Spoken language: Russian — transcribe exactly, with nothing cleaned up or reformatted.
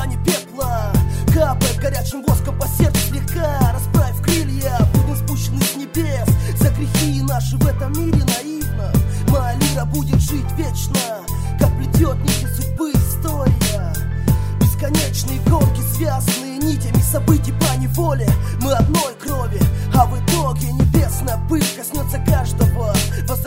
грани пепла. Капает горячим воском по сердцу слегка. Расправив крылья, будем спущены с небес. За грехи наши в этом мире наивно. Моя лира будет жить вечно, как плетет нити судьбы история. Бесконечные гонки, связанные нитями событий по неволе. Мы одной крови, а в итоге небесная пыль коснется каждого.